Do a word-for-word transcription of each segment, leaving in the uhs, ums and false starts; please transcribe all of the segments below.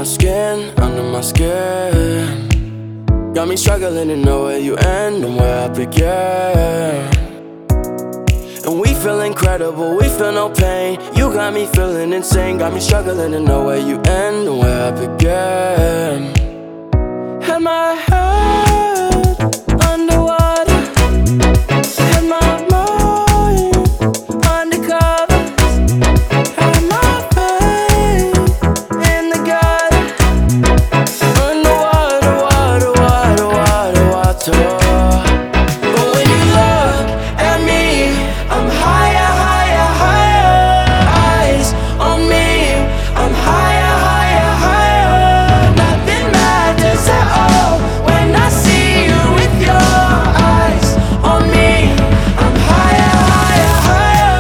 skin, under my skin. Got me struggling to know where you end and where I begin. And we feel incredible, we feel no pain. You got me feeling insane. Got me struggling to know where you end and where I begin. Had my head underwater, had my mind undercover, had my faith in the gutter. Underwater, water, water, water, water. But when you look at me, I'm higher, higher, higher. Eyes on me, I'm higher, higher, higher. Nothing matters at all when I see you with your eyes on me. I'm higher, higher, higher.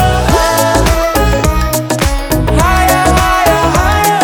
Higher, higher, higher.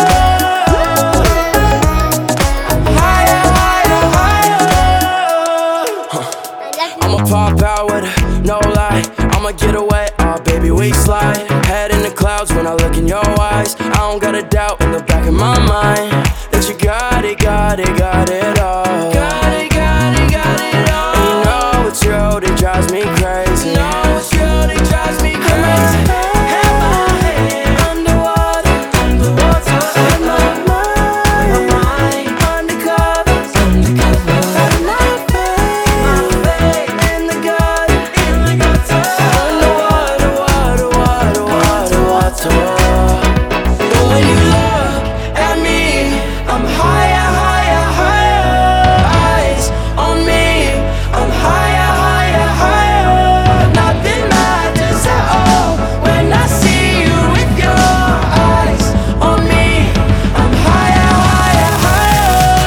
Higher, higher, higher. I'ma pop out with it, no lie. I'ma get away, oh baby, we slide. Head in the clouds when I look in your eyes. I don't got a doubt in the back of my mind that you got it, got it, got it all. Got it, got it, got it all. And you know it's you that drives me crazy. You know it's you that drives me crazy. Had my head underwater, underwater. Had my mind undercover, undercover. Had my faith in the gutter, in the gutter. Underwater, water, water, water, water. But when you look at me, I'm higher, higher, higher. Eyes on me, I'm higher, higher, higher. Nothing matters at all when I see you with your eyes on me. I'm higher, higher, higher.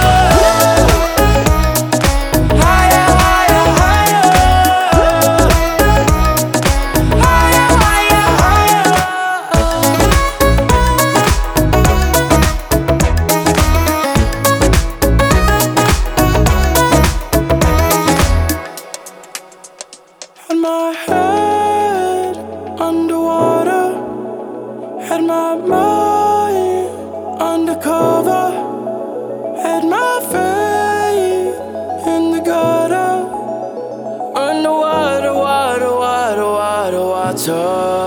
Higher, higher, higher. Higher, higher, higher. Had my head underwater, had my mind undercover, had my faith in the gutter. Underwater, water, water, water, water.